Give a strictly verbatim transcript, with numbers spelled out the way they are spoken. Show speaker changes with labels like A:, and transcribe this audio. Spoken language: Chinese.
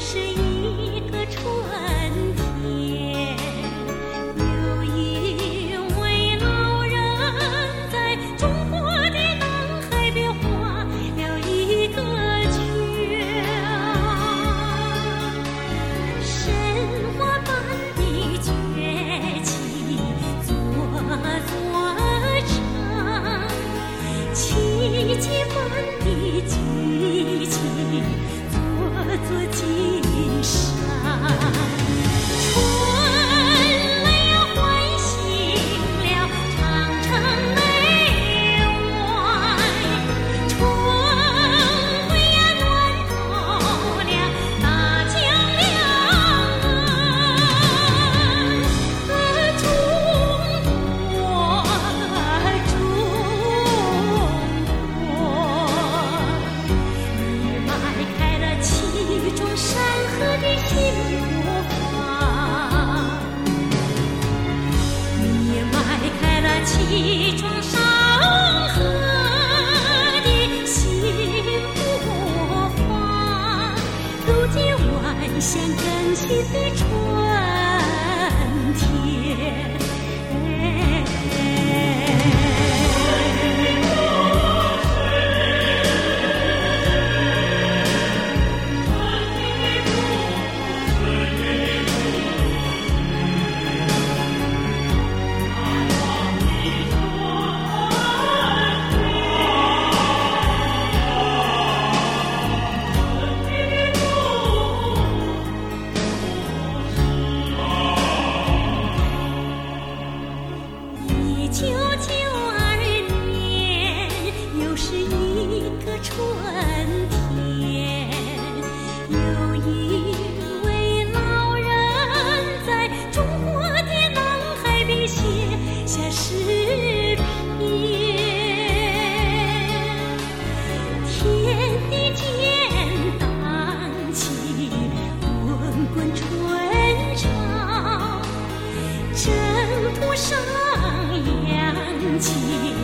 A: 是一个春天，有一位老人在中国的南海边画了一个圈，神话般的崛起做做成，奇迹般的聚集做做今生。春来呀唤醒了长城内外，春回呀暖透了大江两岸。中国，中国，你迈开了七种山河的新步伐，你迈开了七种山河的新步伐，走进万象更新的春天。一九九二年，又是一个春天，有一位老人在中国的南海边写下诗篇，天地间荡起滚滚春潮，征途上扬起